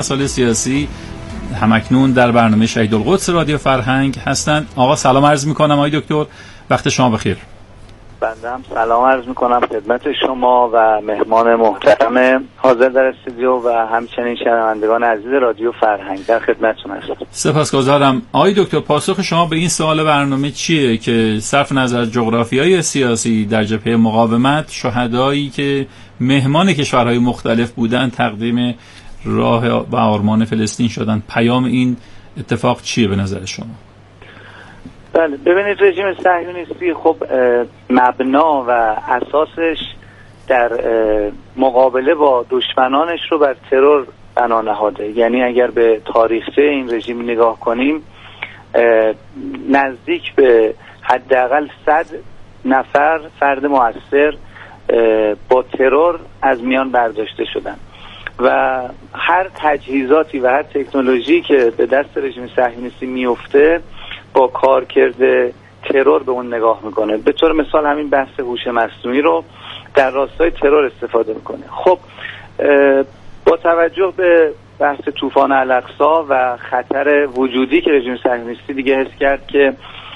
مسائل سیاسی همکنون در برنامه شهیدالقدس رادیو فرهنگ هستند. آقا سلام عرض میکنم آقای دکتر، وقت شما بخیر. بنده هم سلام عرض میکنم خدمت شما و مهمان محترم حاضر در استودیو و همچنین شنوندگان عزیز رادیو فرهنگ در خدمتتون هستم. سپاسگزارم. آقای دکتر، پاسخ شما به این سوال برنامه چیه که صرف نظر از جغرافیای سیاسی در جبهه مقاومت شهدایی که مهمان کشورهای مختلف بودن تقدیم راه و آرمان فلسطین شدن، پیام این اتفاق چیه به نظر شما؟ بله، ببینید رژیم صهیونیستی خب مبنا و اساسش در مقابله با دشمنانش رو بر ترور بنا نهاده. یعنی اگر به تاریخچه این رژیم نگاه کنیم نزدیک به حداقل 100 نفر فرد مؤثر با ترور از میان برداشته شدن و هر تجهیزاتی و هر تکنولوژی که به دست رژیم صهیونیستی میفته با کارکرد ترور به اون نگاه میکنه. به طور مثال همین بحث هوش مصنوعی رو در راستای ترور استفاده میکنه. خب با توجه به بحث طوفان الاقصی و خطر وجودی که رژیم صهیونیستی دیگه حس کرد که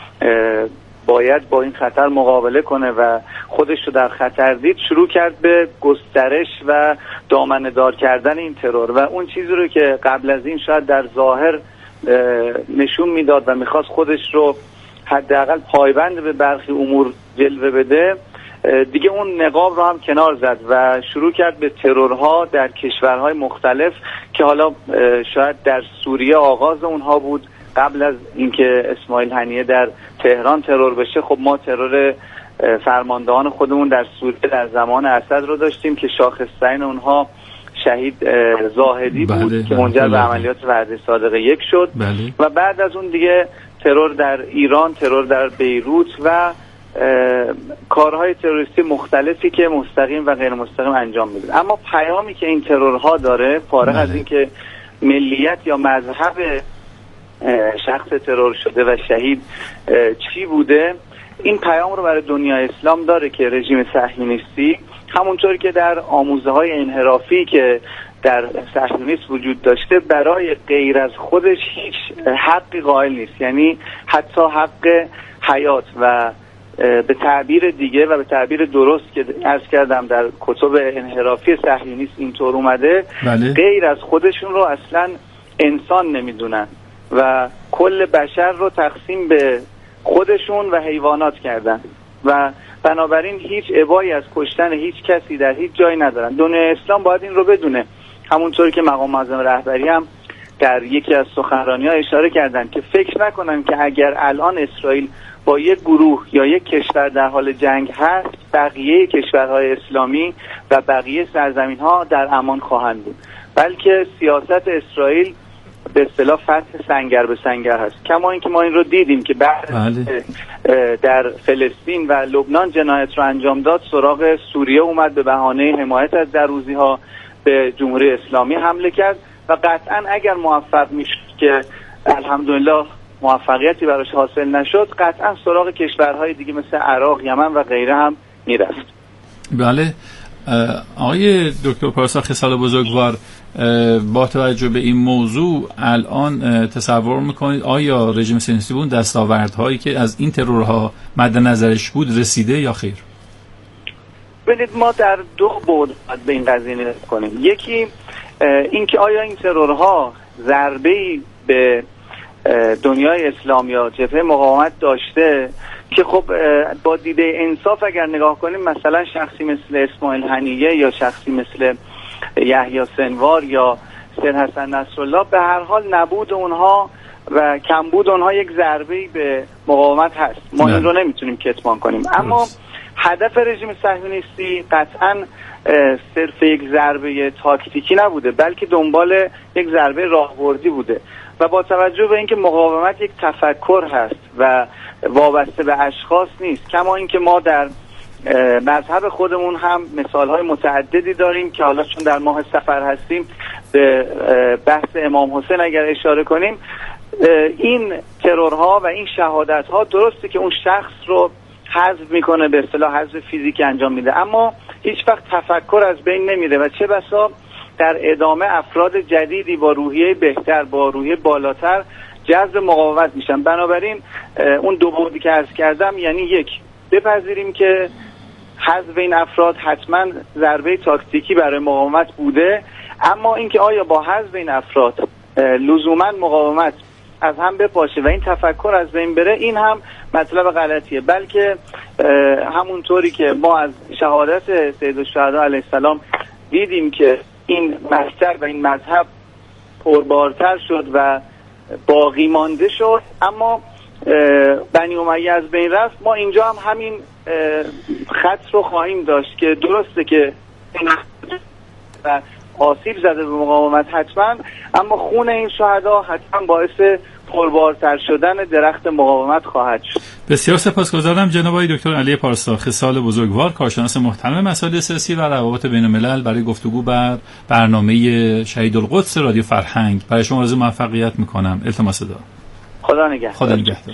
باید با این خطر مقابله کنه و خودش رو در خطر دید، شروع کرد به گسترش و دامنه‌دار کردن این ترور و اون چیزی رو که قبل از این شاید در ظاهر نشون میداد و میخواست خودش رو حداقل پایبند به برخی امور جلوه بده، دیگه اون نقاب رو هم کنار زد و شروع کرد به ترورها در کشورهای مختلف که حالا شاید در سوریه آغاز اونها بود قبل از اینکه اسماعیل هنیه در تهران ترور بشه. خب ما ترور فرماندهان خودمون در سوریه در زمان اسد رو داشتیم که شاخص‌ترین اونها شهید زاهدی بود که منجر به عملیات وعده صادقه 1 شد. و بعد از اون دیگه ترور در ایران، ترور در بیروت و کارهای تروریستی مختلفی که مستقیم و غیر مستقیم انجام میده. اما پیامی که این ترورها داره فارغ از اینکه ملیت یا مذهب شخص ترور شده و شهید چی بوده، این پیام رو برای دنیای اسلام داره که رژیم صهیونیستی همونطوری که در آموزه های انحرافی که در صهیونیسم وجود داشته برای غیر از خودش هیچ حقی قائل نیست. یعنی حتی حق حیات و به تعبیر دیگه و به تعبیر درست که عرض کردم در کتب انحرافی صهیونیسم اینطور اومده، غیر از خودشون رو اصلا انسان نمیدونن و کل بشر رو تقسیم به خودشون و حیوانات کردن و بنابراین هیچ ابایی از کشتن هیچ کسی در هیچ جایی ندارن. دنیای اسلام باید این رو بدونه. همونطوری که مقام معظم رهبری هم در یکی از سخنرانی‌ها اشاره کردن که فکر نکنن که اگر الان اسرائیل با یک گروه یا یک کشور در حال جنگ هست، بقیه کشورهای اسلامی و بقیه سرزمین‌ها در امان خواهند بود، بلکه سیاست اسرائیل به اصطلاح فتح سنگر به سنگر هست. کما اینکه ما این رو دیدیم که بعد در فلسطین و لبنان جنایت رو انجام داد، سراغ سوریه اومد، به بهانه حمایت از دروزی‌ها به جمهوری اسلامی حمله کرد و قطعا اگر موفق میشد که الحمدلله موفقیتی براش حاصل نشد، قطعا سراغ کشورهای دیگه مثل عراق، یمن و غیره هم میرفت. بله آقای دکتر پارسا خصال بزرگوار، با توجه به این موضوع الان تصور میکنید آیا رژیم صهیونیستی بود دستاوردهایی که از این ترورها مد نظرش بود رسیده یا خیر؟ ببینید ما در دو بعد به این قضیه نگاه کنیم. یکی اینکه آیا این ترورها ضربه‌ای به دنیای اسلام یا جبهه مقاومت داشته که خب با دیده انصاف اگر نگاه کنیم مثلا شخصی مثل اسماعیل هنیه یا شخصی مثل یحیی سنوار یا سید حسن نصرالله به هر حال نبود اونها و کمبود اونها یک ضربه‌ای به مقاومت هست. ما این رو نمیتونیم کتمان کنیم. اما هدف رژیم صهیونیستی قطعاً صرف یک ضربه تاکتیکی نبوده، بلکه دنبال یک ضربه راهبردی بوده و با توجه به اینکه مقاومت یک تفکر هست و وابسته به اشخاص نیست، کما اینکه ما در مذهب خودمون هم مثالهای متعددی داریم که حالا چون در ماه صفر هستیم به بحث امام حسین اگر اشاره کنیم، این ترورها و این شهادتها درسته که اون شخص رو حذف میکنه، به اصطلاح حذف فیزیکی انجام میده، اما هیچ وقت تفکر از بین نمیره و چه بسا در ادامه افراد جدیدی با روحیه بهتر، با روحیه بالاتر جذب مقاومت میشن. بنابراین اون دو بعدی که عرض کردم، یعنی یک، بپذیریم که حذف این افراد حتما ضربه تاکتیکی برای مقاومت بوده، اما اینکه آیا با حذف این افراد لزوما مقاومت از هم بپاشه و این تفکر از بین بره، این هم مطلب غلطیه. بلکه همونطوری که ما از شهادت سید الشهدا علیه السلام دیدیم که این مذهب و این مذهب پربارتر شد و باقی مانده شد، اما بنی امیه از بین رفت، ما اینجا هم همین خط رو خواهیم داشت که درسته که و آسیب زده به مقاومت حتما، اما خون این شهدا حتما باعث پربارتر شدن درخت مقاومت خواهد شد. بسیار سپاسگزارم جناب آقای دکتر علی پارسا سال بزرگوار، کارشناس محترم مسائل سیاسی و روابط بین الملل، برای گفتگو بر برنامه شهید القدس رادیو فرهنگ. برای شما آرزوی موفقیت میکنم. التماس دعا. خدا نگهدار. خدا نگهدار.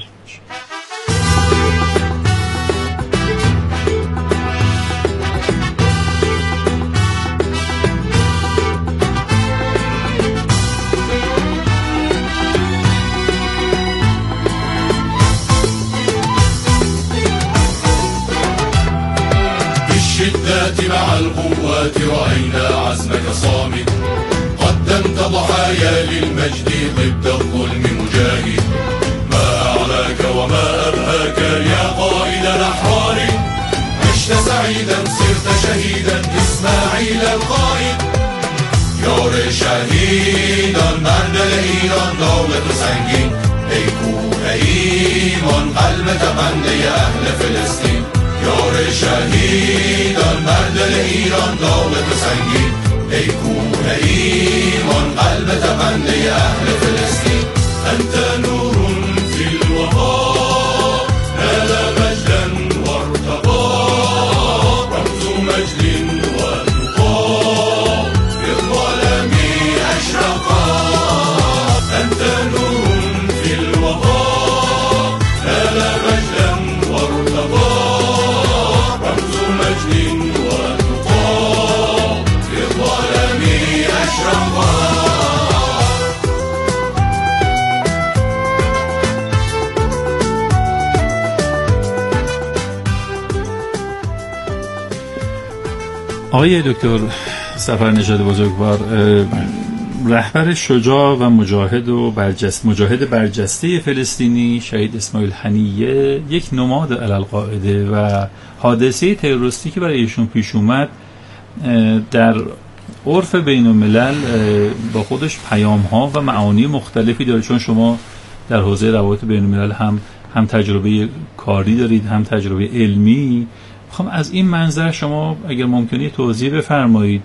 الشدة مع القوات رأينا عزمك صامت، قدمت ضحايا للمجد ضد الظلم مجاهد. ما أعلاك وما أبهاك يا قائد الأحرار، عشت سعيدا صرت شهيدا إسماعيل القائد. یار شهیدان مردل ایران دولت سنگین، ای کوه ایمان قلب تپنده اهل فلسطین. یار شهیدان مردل ایران دولت سنگین، ای کوه ایمان قلب تپنده اهل فلسطین. انت نور فی الوفا نال مجدا وارتقا، رمز مجد وتقا في الظلم اشرقا. انت نور فی الوفا نال مجدا وارتقا، رمز مجد وتقا في الظلم اشرقا. آقای دکتر سفرنژاد بزرگوار، رهبر شجاع و مجاهد برجسته فلسطینی شهید اسماعیل هنیه یک نماد علی القاعده و حادثه تروریستی که برای ایشون پیش اومد در عرف بین الملل با خودش پیام‌ها و معانی مختلفی داره، چون شما در حوزه روابط بین الملل هم تجربه کاری دارید، هم تجربه علمی. خب از این منظر شما اگر ممکنه توضیح بفرمایید.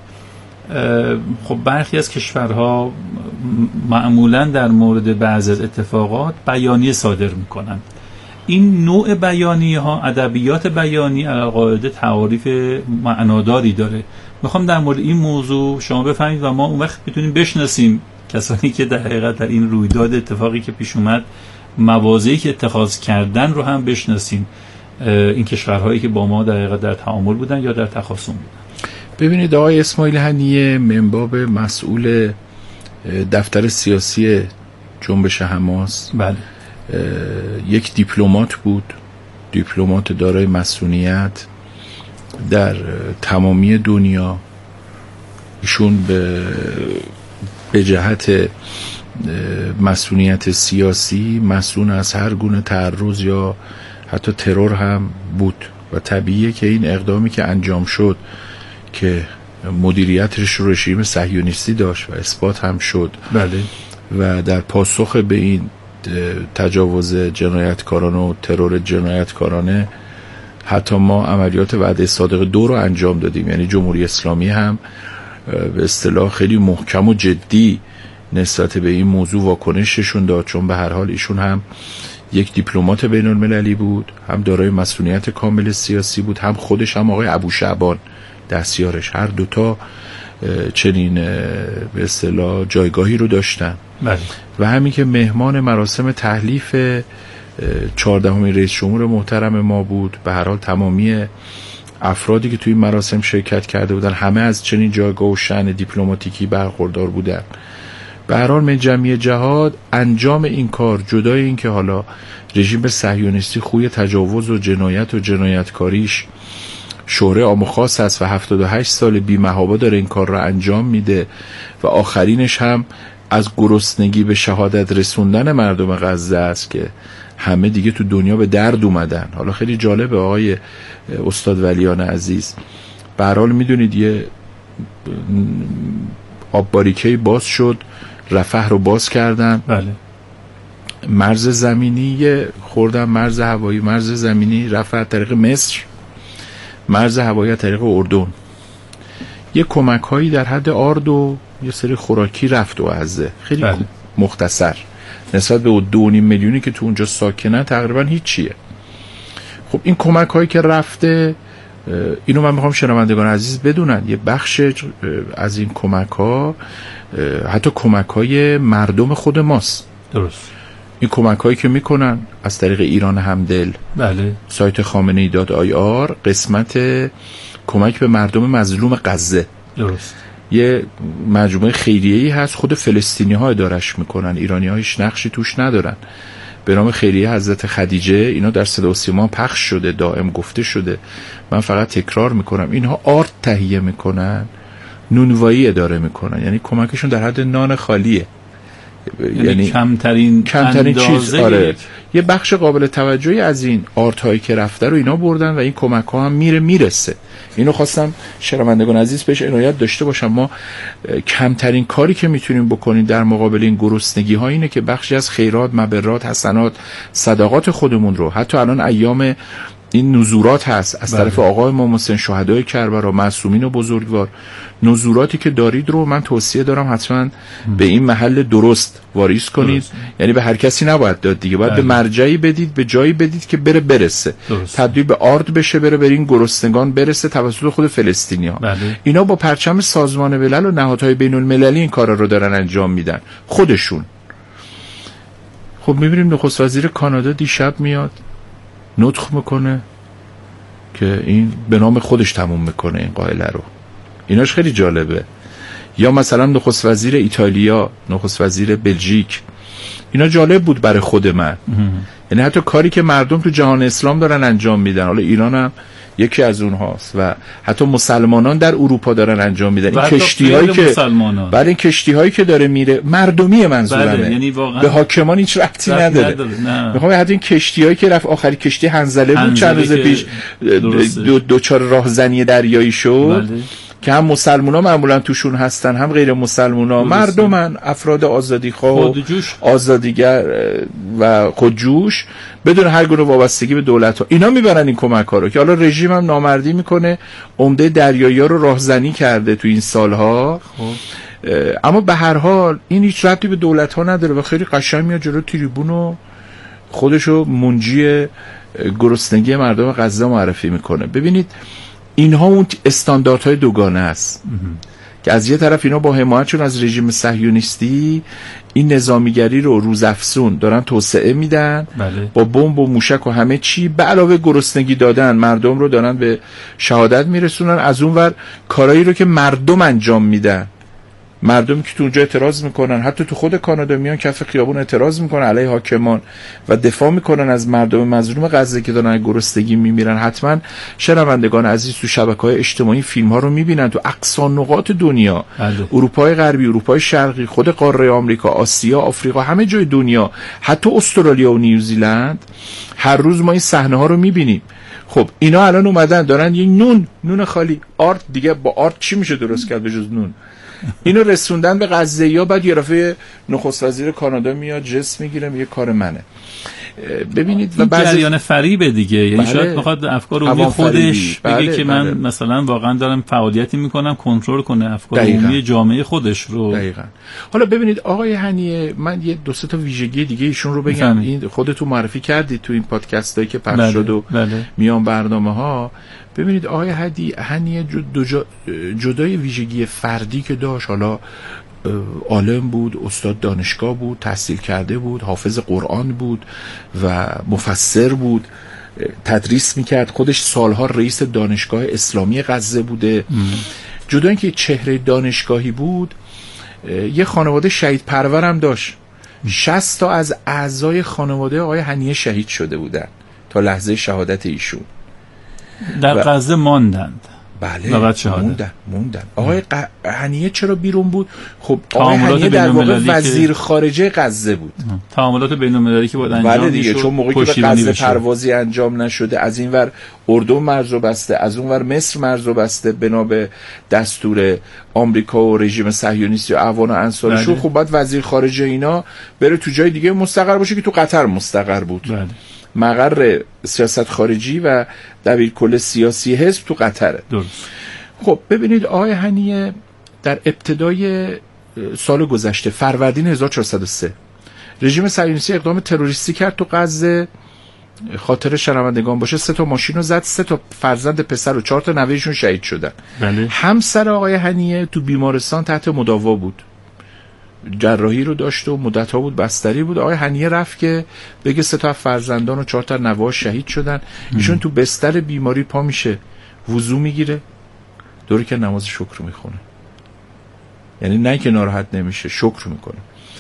خب برخی از کشورها معمولا در مورد بعضی از اتفاقات بیانیه صادر میکنند. این نوع بیانیه ها، ادبیات بیانی علی القاعده تعاریف معناداری داره. میخوام در مورد این موضوع شما بفهمید و ما اون وقت بتونیم بشناسیم کسانی که در حقیقت در این رویداد اتفاقی که پیش اومد مواضعی که اتخاذ کردن رو هم بشناسیم، این کشورهایی که با ما در حقیقت در تعامل بودن یا در تخاصم بودن. ببینید آقای اسماعیل هنیه منباب مسئول دفتر سیاسی جنبش حماس، بله، یک دیپلمات بود، دیپلمات دارای مسئولیت در تمامی دنیا. ایشون به جهت مسئولیت سیاسی مسئول از هر گونه تعرض یا حتی ترور هم بود و طبیعیه که این اقدامی که انجام شد که مدیریتش رو رژیم صهیونیستی داشت و اثبات هم شد، بله، و در پاسخ به این تجاوز جنایتکارانه و ترور جنایتکارانه حتی ما عملیات وعده صادق 2 رو انجام دادیم. یعنی جمهوری اسلامی هم به اصطلاح خیلی محکم و جدی نسبت به این موضوع واکنششون داد، چون به هر حال ایشون هم یک دیپلمات بین المللی بود، هم دارای مسئولیت کامل سیاسی بود، هم خودش هم آقای ابوشعبان دستیارش، هر دوتا چنین به اصطلاح جایگاهی رو داشتن. بله. و همین که مهمان مراسم تحلیف 14مین رئیس جمهور محترم ما بود، به هر حال تمامی افرادی که توی این مراسم شرکت کرده بودن همه از چنین جایگاه و شأن دیپلماتیکی برخوردار بودن. به هر حال من جمعی جهاد انجام این کار، جدای این که حالا رژیم صهیونیستی خوی تجاوز و جنایت و جنایتکاریش شهره عام و خاص است و 78 سال بی‌محابا داره این کار را انجام میده و آخرینش هم از گرسنگی به شهادت رسوندن مردم غزه است که همه دیگه تو دنیا به درد اومدن. حالا خیلی جالبه آقای استاد ولیان عزیز، به هر حال میدونید یه آب باریکه‌ای باز شد، رفح رو باز کردن. بله. مرز زمینی خوردن، مرز هوایی، مرز زمینی رفح از طریق مصر، مرز هوایی از طریق اردن. یه کمک هایی در حد آرد و یه سری خوراکی رفت و عزه خیلی بله. مختصر نسبت به 2.5 میلیونی که تو اونجا ساکنن تقریبا هیچیه. خب این کمک هایی که رفته، اینو من میخوام شنوندگان عزیز بدونن، یه بخش از این کمک ها حتی کمک های مردم خود ماست. درست. این کمک هایی که میکنن از طریق ایران همدل، بله، سایت خامنه‌ای.ir، قسمت کمک به مردم مظلوم غزه. درست. یه مجموعه خیریه‌ای هست، خود فلسطینی ها ادارش میکنن، ایرانی ها هیچ نقشی توش ندارن، به نام خیریه حضرت خدیجه. اینا در صدا و سیما پخش شده، دائم گفته شده، من فقط تکرار میکنم. اینها آرد تهیه میکنن، نونوایی اداره میکنن، یعنی کمکشون در حد نان خالیه، یعنی کمترین چیز. آره، یه بخش قابل توجهی از این آرت‌هایی که رفته رو اینا بردن و این کمک ها هم میرسه. اینو خواستم شنوندگان عزیز بهش عنایت داشته باشم. ما کمترین کاری که میتونیم بکنیم در مقابل این گرسنگی ها اینه که بخشی از خیرات، مبرات، حسنات، صدقات خودمون رو، حتی الان ایام این نزورات هست از طرف آقای امام حسین، شهدای کربلا، معصومین و بزرگوار، نزوراتی که دارید رو من توصیه دارم حتما به این محل درست واریز کنید. یعنی به هر کسی نباید داد دیگه، باید به مرجعی بدید، به جایی بدید که برسه، تبدیل به آرد بشه، بره این گرسنگان برسه توسط خود فلسطینی‌ها. اینا با پرچم سازمان ملل و نهادهای بین المللی این کارا رو دارن انجام میدن خودشون. خب میبینیم نخست وزیر کانادا دیشب میاد نطق میکنه که این به نام خودش تموم میکنه این قائله رو. ایناش خیلی جالبه. یا مثلا نخست وزیر ایتالیا، نخست وزیر بلژیک، اینا جالب بود برای خود من. یعنی حتی کاری که مردم تو جهان اسلام دارن انجام میدن، حالا ایران هم یکی از اونهاست، و حتی مسلمانان در اروپا دارن انجام میدن. این کشتی‌هایی که برای این کشتی‌هایی که داره میره مردمی منظورمه، یعنی به حاکمان هیچ ربطی نداره. میخوام حتی این کشتی‌هایی که رفت آخری کشتی هنزله بود چند روز پیش دوچار راهزنی دریایی شد، که هم مسلمونا معمولا توشون هستن هم غیر مسلمونا، مردمن، افراد آزادیخواه، آزادیگر و خودجوش بدون هر گونه وابستگی به دولت ها، اینا میبرن این کمک ها رو، که حالا رژیم هم نامردی میکنه، عمده دریایی ها رو راهزنی کرده تو این سالها. اما به هر حال این هیچ ربطی به دولت ها نداره و خیلی قشنگ میاد جلو تریبون و خودشو منجی گرسنگی مردم غزه معرفی میکنه. ببینید اینها اون استانداردهای دوگانه است که از یه طرف اینا با حمایتشون از رژیم صهیونیستی این نظامیگری رو روزافزون دارن توسعه میدن، با بمب و موشک و همه چی، به علاوه گرسنگی دادن مردم رو دارن به شهادت میرسونن. از اون ور کارایی رو که مردم انجام میدن، مردم که تو اونجا اعتراض میکنن، حتی تو خود کانادا میان کف خیابون اعتراض میکنن علیه حاکمان و دفاع میکنن از مردم مظلوم غزه که دارن گرسنگی میمیرن. حتما شنوندگان عزیز تو شبکه‌های اجتماعی فیلم ها رو میبینن، تو اقصا نقاط دنیا، اروپای غربی، اروپای شرقی، خود قاره آمریکا، آسیا، آفریقا، همه جای دنیا، حتی استرالیا و نیوزیلند، هر روز ما این صحنه ها رو میبینیم. خب اینا الان اومدن دارن یه نون خالی، آرد دیگه، با آرد چی میشه درست کرد به جز نون؟ اینو رسوندن به غزه‌یا. بعد یه دفعه نخست وزیر کانادا میاد جست میگیره میگه کار منه. ببینید و بعضی جریان فریبه دیگه، یعنی شاید بخواد افکار عمومی خودش بگه که من مثلا واقعا دارم فعالیتی میکنم، کنترل کنه افکار عمومی جامعه خودش رو. دقیقاً. حالا ببینید آقای هنیه، من یه دو سه تا ویژگی دیگه ایشون رو بگم. این خودتون معرفی کردید تو این پادکستایی که پخش شد و میان برنامه‌ها. ببینید آقای هنیه جدای ویژگی فردی که داشت، حالا عالم بود، استاد دانشگاه بود، تحصیل کرده بود، حافظ قرآن بود و مفسر بود، تدریس میکرد، خودش سالها رئیس دانشگاه اسلامی غزه بوده. جدا اینکه چهره دانشگاهی بود، یه خانواده شهید پرور هم داشت. 60 تا از اعضای خانواده آقای هنیه شهید شده بودن تا لحظه شهادت ایشون. در غزه ماندند. بله، موندن. آقای هنیه چرا بیرون بود؟ خب آقای هنیه در واقع وزیر خارجه غزه بود. تعاملات بین‌المللی که باید انجام بله دیگه، چون موقعی که به غزه پروازی انجام نشده، از این ور اردن مرزو بسته، از اون ور مصر مرزو بسته بنا به دستور آمریکا و رژیم صهیونیستی و اعوان و انصارشون. خب باید وزیر خارجه اینا بره تو جای دیگه مستقر باشه که تو قطر مستقر بود. بله. مقر سیاست خارجی و دبیرکل سیاسی حزب تو قطره. درست. خب ببینید آقای هنیه در ابتدای سال گذشته فروردین 1403 رژیم صهیونیستی اقدام تروریستی کرد تو غزه. خاطر شنوندگان باشه 3 تا ماشین رو زد، 3 تا فرزند پسر و 4 تا نوه‌شون شهید شدن. بله. همسر آقای هنیه تو بیمارستان تحت مداوا بود، جراحی رو داشت و مدت‌ها بود بستری بود. آقای هنیه رفت که بگه 3 تا فرزندان و 4 تا نوه شهید شدن. ایشون تو بستر بیماری پا میشه، وضو میگیره، دوری که نماز شکر میخونه. یعنی نه که ناراحت نمیشه، شکر میکنه.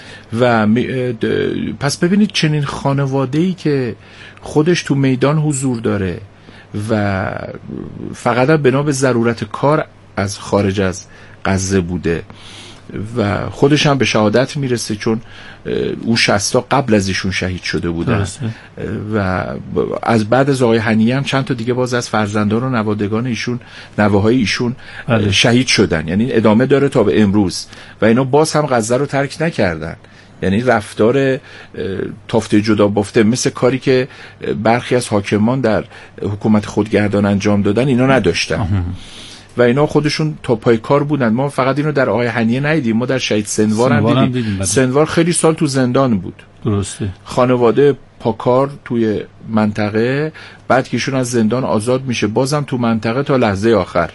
و پس ببینید چنین خانواده‌ای که خودش تو میدان حضور داره و فقط بنا به ضرورت کار از خارج از غزه بوده و خودش هم به شهادت میرسه، چون او 60 تا قبل از ایشون شهید شده بودن. و از بعد از آقای هنیه هم چند تا دیگه باز از فرزندان و نوادگان ایشون، نوه‌های ایشون شهید شدن. یعنی ادامه داره تا به امروز و اینا باز هم غزه رو ترک نکردن. یعنی رفتار تافته جدا بافته مثل کاری که برخی از حاکمان در حکومت خودگردان انجام دادن اینا نداشتن و اینا خودشون تا پای کار بودن. ما فقط اینو در آقای هنیه ندیدیم، ما در شهید سنوار هم دیدیم. سنوار خیلی سال تو زندان بود. درسته. خانواده پاکار توی منطقه، بعد که ایشون از زندان آزاد میشه بازم تو منطقه تا لحظه آخر.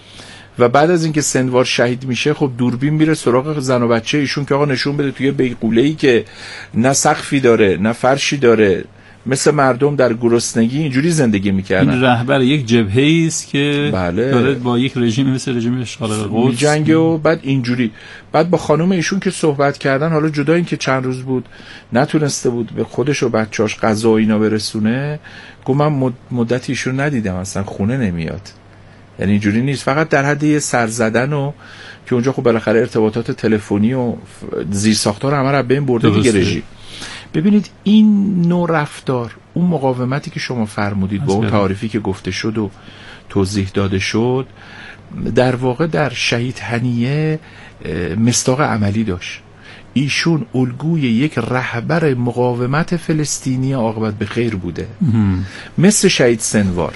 و بعد از اینکه سنوار شهید میشه خب دوربین میره سراغ زن و بچه ایشون که آقا نشون بده توی بیغوله‌ای که نه سقفی داره نه فرشی داره، مثل مردم در گرسنگی اینجوری زندگی میکردن. این رهبر یک جبهه‌ای است که بله. داره با یک رژیم مثل رژیم اشغال قدس میجنگه و بعد اینجوری. بعد با خانم ایشون که صحبت کردن، حالا جدا این که چند روز بود نتونسته بود به خودش و بچه‌اش غذا و اینا برسونه، گفت من مدتی ایشون ندیدم، اصلا خونه نمیاد. یعنی اینجوری نیست، فقط در حد یه سر زدن و که اونجا خب بالاخره ارتباطات تلفنی و زیرساختار همه رو بین برده دیگه رژیم. ببینید این نوع رفتار، اون مقاومتی که شما فرمودید با اون تعریفی که گفته شد و توضیح داده شد، در واقع در شهید هنیه مصداق عملی داشت. ایشون الگوی یک رهبر مقاومت فلسطینی عاقبت به خیر بوده، مثل شهید سنوار.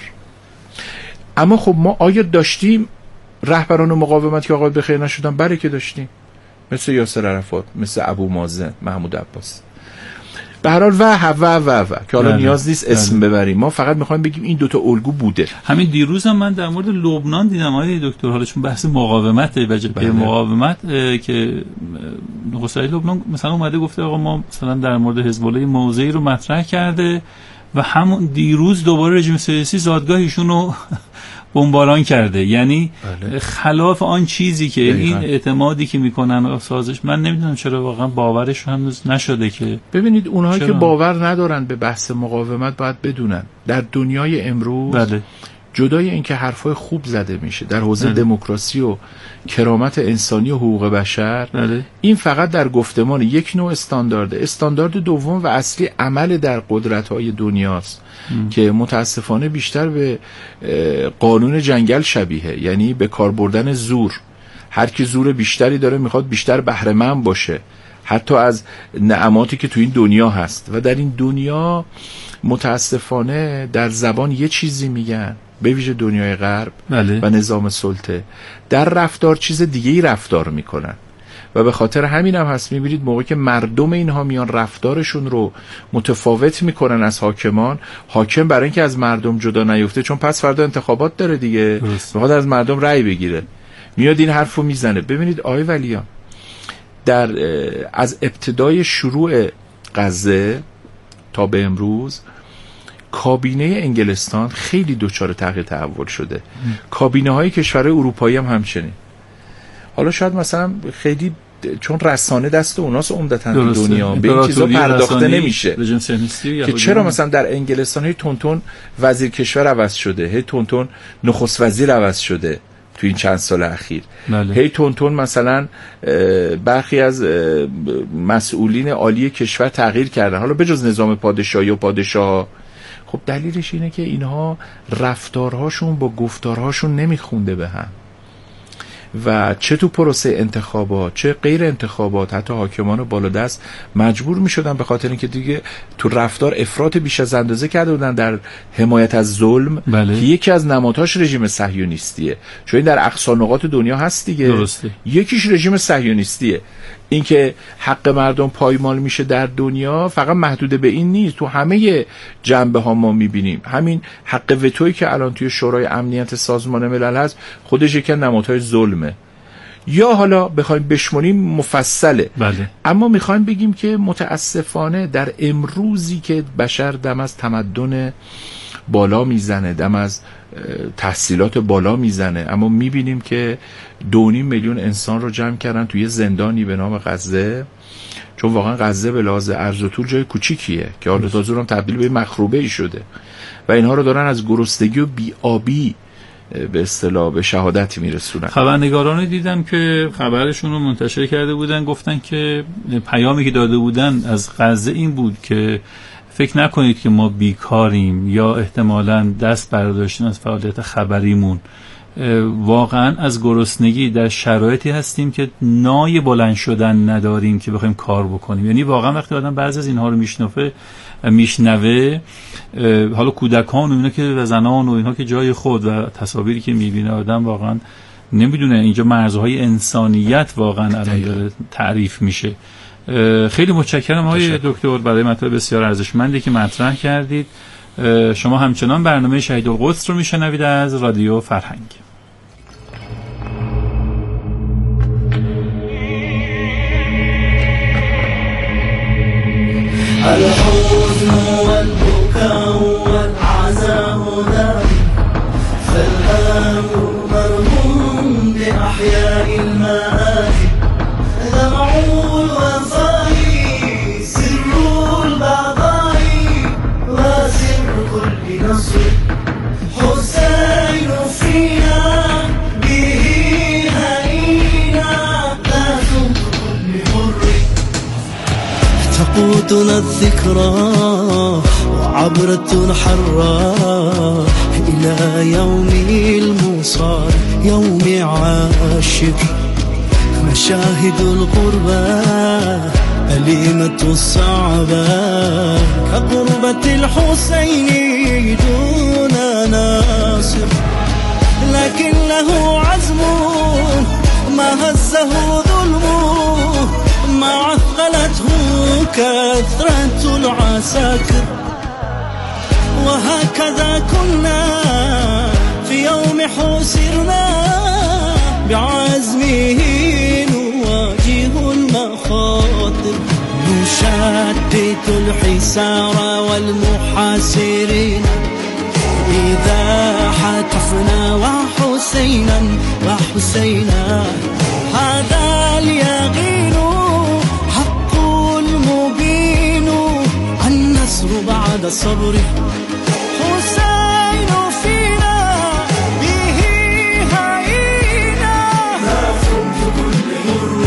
اما خب ما آیا داشتیم رهبران مقاومت که عاقبت به خیر نشدن؟ بله که داشتیم، مثل یاسر عرفات، مثل ابو مازن، محمود عباس، به هر حال و که حالا نیاز نیست اسم ببریم، ما فقط میخوایم بگیم این دوتا الگو بوده. همین دیروز هم من در مورد لبنان دیدم آقای دکتر، حالشون بحث مقاومت و جبهه مقاومت که نخست وزیر لبنان مثلا اومده گفته آقا ما مثلا در مورد حزب الله موضعی رو مطرح کرده و همون دیروز دوباره رژیم سیاسی زادگاه ایشون رو بمباران کرده. یعنی خلاف آن چیزی که این اعتمادی که میکنن سازش، من نمیدونم چرا واقعا باورش هنوز نشده. که ببینید اونهایی که باور ندارن به بحث مقاومت باید بدونن در دنیای امروز جدای اینکه حرفای خوب زده میشه در حوزه دموکراسی و کرامت انسانی و حقوق بشر، این فقط در گفتمان یک نوع استاندارده. استاندارد دوم و اصلی عمل در قدرت‌های دنیاست که متاسفانه بیشتر به قانون جنگل شبیه، یعنی به کار بردن زور. هر کی زور بیشتری داره میخواد بیشتر بهره مند باشه، حتی از نعماتی که تو این دنیا هست. و در این دنیا متاسفانه در زبان یه چیزی میگن، به ویژه دنیای غرب و نظام سلطه، در رفتار چیز دیگه‌ای رفتار میکنن. و به خاطر همین هم هست میبینید موقعی که مردم اینها میان رفتارشون رو متفاوت میکنن از حاکمان، حاکم برای اینکه از مردم جدا نیفته، چون پس فردا انتخابات داره دیگه، میخواد از مردم رأی بگیره، میاد این حرفو میزنه. ببینید آقای ولیان، از ابتدای شروع غزه تا به امروز کابینه انگلستان خیلی دچار تغییر تحول شده، کابینه های کشورهای اروپایی هم همچنین. حالا شاید مثلا خیلی چون رسانه دست اوناست عمدتاً تو دنیا به این چیزا پرداخته نمیشه که چرا مثلا در انگلستان هی تونتون وزیر کشور عوض شده، هی تونتون نخست وزیر عوض شده تو این چند سال اخیر، هی تونتون مثلا برخی از مسئولین عالی کشور تغییر کردن، حالا بجز نظام پادشاهی و پادشاه. خب دلیلش اینه که اینها رفتارهاشون با گفتارهاشون نمیخونده به هم و چه تو پروسه انتخابات چه غیر انتخابات حتی حاکمان بالادست مجبور می شدن به خاطر اینکه دیگه تو رفتار افراط بیش از اندازه کرده بودن در حمایت از ظلم که یکی از نمادهاش رژیم صهیونیستیه، چون این در اقصا نقاط دنیا هست دیگه. درسته. یکیش رژیم صهیونیستیه. اینکه حق مردم پایمال میشه در دنیا فقط محدود به این نیست، تو همه جنبه ها ما میبینیم همین حق وتویی که الان توی شورای امنیت سازمان ملل هست خودش یکی از نمادهای ظلمه. یا حالا بخوایم بشمونیم مفصله. بله. اما میخوایم بگیم که متاسفانه در امروزی که بشر دم از تمدن بالا میزنه، دم از تحصیلات بالا میزنه، اما میبینیم که 2.5 میلیون انسان رو جمع کردن توی زندانی به نام غزه، چون واقعا غزه به لحاظ عرض و طول جای کوچیکیه که حالا تازه هم تبدیل به مخروبه ای شده و اینها رو دارن از گرسنگی و بی‌آبی به اصطلاح به شهادت میرسونن. خبرنگاران دیدم که خبرشون رو منتشر کرده بودن، گفتن که پیامی که داده بودن از غزه این بود که فکر نکنید که ما بیکاریم یا احتمالاً دست برداشتیم از فعالیت خبریمون، واقعا از گرسنگی در شرایطی هستیم که نای بلند شدن نداریم که بخوایم کار بکنیم. یعنی واقعا وقتی آدم بعضی از اینها رو میشنوه، حالا کودکان و اینا که و زنان و اینها که جای خود و تصاویری که میبینه آدم واقعا نمیدونه اینجا مرزهای انسانیت واقعا الان داره تعریف میشه. خیلی متشکرم آقای دکتر برای مطالب بسیار ارزشمندی که مطرح کردید. شما همچنان برنامه شهید القدس رو میشنوید از رادیو فرهنگ. الحزن والبكاء والعزاء دار فالهام مرهون بأحياء المآتي دمع الوفاء سر البغاء وسر كل نصر حسين فينا به هينا لا تنطق كل حر تقودنا الذكرى وعبرة حرة إلى يوم الموصال يوم عاشر مشاهد القربى أليمة الصعبة كقربة الحسين دون ناصر لكن له عزم ما هزه ظلمه ما عثقلته كثرة العساكر وهكذا كنا في يوم حسرنا بعزمه نواجه المخاطر نشدد الحسار والمحاصرين إذا حتفنا وحسينا هذا اليقين حق المبين النصر بعد الصبر حسين فينا به هينا نافذ كل مر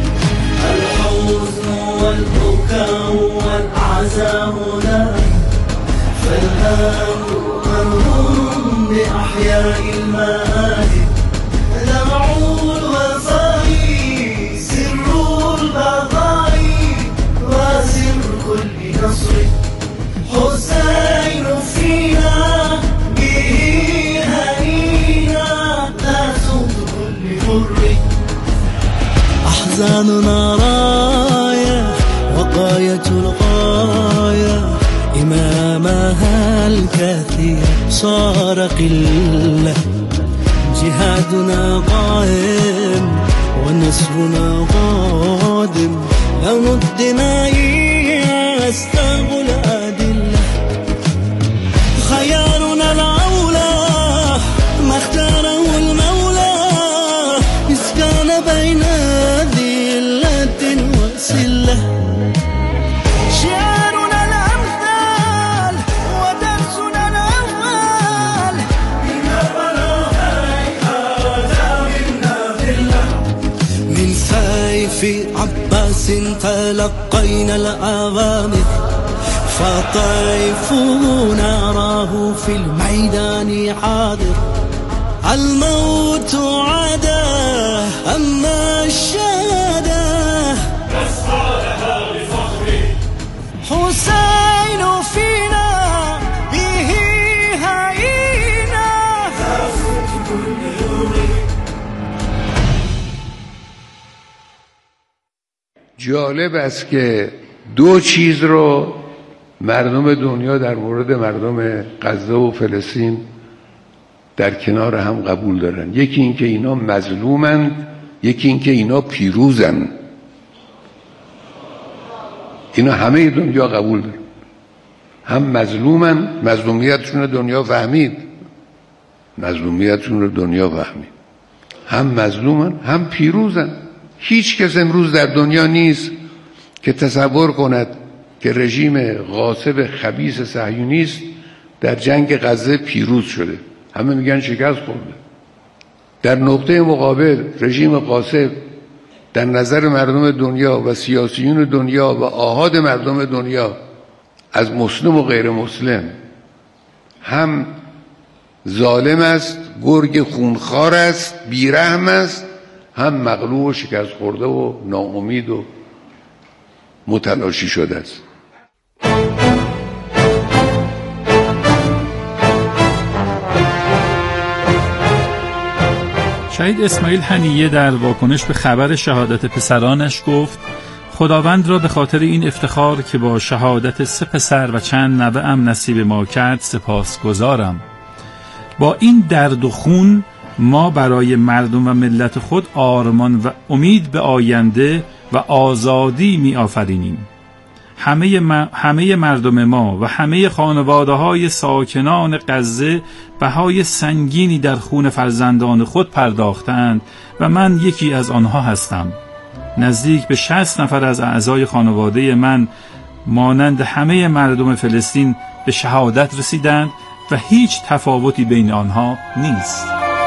الحزن والبكاء والعزاء لا فالهام مرهون بأحياء المآتي دمع الوفاء سر البغاء وسر كل نصر حسين فينا به هنينا لا صوت كل حر أحزاننا راية وقاية الغاية إمامها الكثير صار قلة جهادنا قائم ونصرنا قادم لون الدماء يستغل أدلة تلقينا الأوامر فطيف نراه في الميدان حاضر الموت عدا أما الشهادة نسعى لها بفخر حسين فينا به هينا جالب است که دو چیز رو مردم دنیا در مورد مردم غزه و فلسطین در کنار هم قبول دارن. یکی این که اینا مظلومند، یکی این که اینا پیروزن. اینا همه دنیا قبول دارن. هم مظلومن، مظلومیتشون رو دنیا فهمید، مظلومیتشون رو دنیا فهمید. هم مظلومن هم پیروزن. هیچ کس امروز در دنیا نیست که تصور کند که رژیم غاصب خبیث صهیونیست در جنگ غزه پیروز شده. همه میگن شکست خورده. در نقطه مقابل رژیم غاصب در نظر مردم دنیا و سیاسیون دنیا و آحاد مردم دنیا از مسلم و غیر مسلم هم ظالم است، گرگ خونخوار است، بیرحم است، هم مغلوب و شکست خورده و ناامید و متلاشی شده است. شهید اسماعیل حنیه در واکنش به خبر شهادت پسرانش گفت: خداوند را به خاطر این افتخار که با شهادت 3 پسر و چند نوه‌ام نصیب ما کرد سپاسگزارم. با این درد و خون ما برای مردم و ملت خود آرمان و امید به آینده و آزادی می آفرینیم. همه مردم ما و همه خانواده‌های ساکنان غزه بهای سنگینی در خون فرزندان خود پرداختند و من یکی از آنها هستم. نزدیک به 60 نفر از اعضای خانواده من مانند همه مردم فلسطین به شهادت رسیدند و هیچ تفاوتی بین آنها نیست.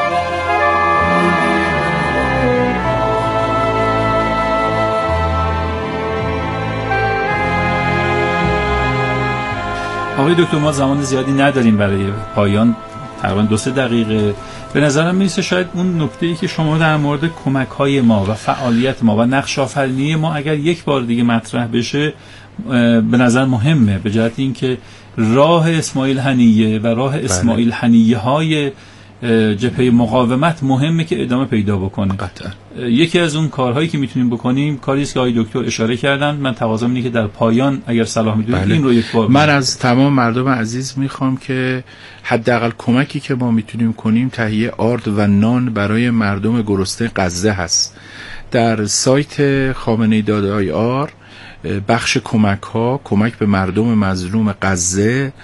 آقای دکتر، ما زمان زیادی نداریم برای پایان، تقریبا 2-3 دقیقه. به نظرم میرسه شاید اون نکته‌ای که شما در مورد کمک‌های ما و فعالیت ما و نقش آفرینی ما اگر یک بار دیگه مطرح بشه به نظر مهمه، به جهت اینکه راه اسماعیل حنیه و راه اسماعیل حنیه‌های جبهه مقاومت مهمه که ادامه پیدا بکنه. قطعا. یکی از اون کارهایی که میتونیم بکنیم کاری است که آقای دکتر اشاره کردن. من تقاضا اینه که در پایان اگر صلاح میدونید این رو یک بار من از تمام مردم عزیز میخوام که حداقل کمکی که ما میتونیم کنیم تهیه آرد و نان برای مردم گرسنه غزه هست. در سایت خامنه‌ای.ir بخش کمک به مردم مظلوم غزه،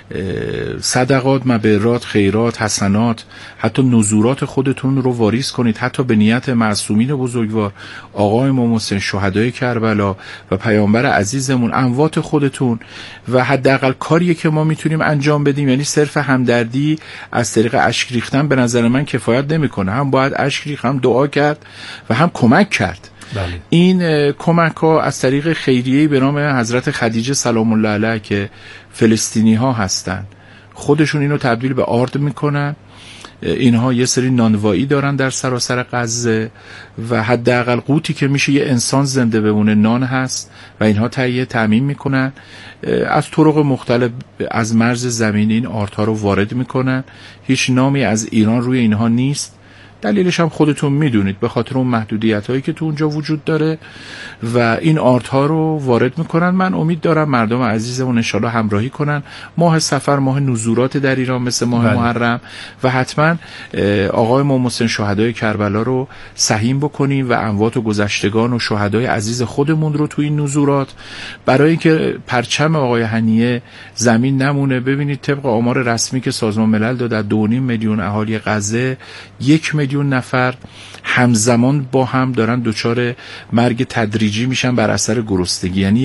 صدقات، مبرات، خیرات، حسنات، حتی نذورات خودتون رو واریز کنید، حتی به نیت معصومین بزرگوار، آقای امام حسین، شهدای کربلا و پیامبر عزیزمون، اموات خودتون. و حداقل کاریه که ما میتونیم انجام بدیم، یعنی صرف همدردی از طریق اشک ریختن به نظر من کفایت نمیکنه. هم باید اشک ریخت، هم دعا کرد و هم کمک کرد. بله. این کمک ها از طریق خیریه‌ای به نام حضرت خدیجه سلام الله علیها که فلسطینی ها هستن، خودشون اینو تبدیل به آرد میکنن. اینها یه سری نانوایی دارن در سراسر غزه و حداقل قوتی که میشه یه انسان زنده بمونه نان هست و اینها تهیه تامین میکنن. از طرق مختلف از مرز زمین این آردها رو وارد میکنن. هیچ نامی از ایران روی اینها نیست. دلیلش هم خودتون میدونید، به خاطر اون محدودیت هایی که تو اونجا وجود داره و این آردها رو وارد میکنن. من امید دارم مردم عزیزمون انشالله همراهی کنن. ماه صفر ماه نزورات در ایران مثل ماه محرم و حتما آقای امام حسین شهدای کربلا رو سهیم بکنیم و اموات و گذشتگان و شهدای عزیز خودمون رو تو این نزورات، برای اینکه پرچم آقای حنیه زمین نمونه. ببینید طبق آمار رسمی که سازمان ملل داده 2.5 میلیون اهالی غزه 1 میلیون نفر همزمان با هم دارن دچار مرگ تدریجی میشن بر اثر گرسنگی. یعنی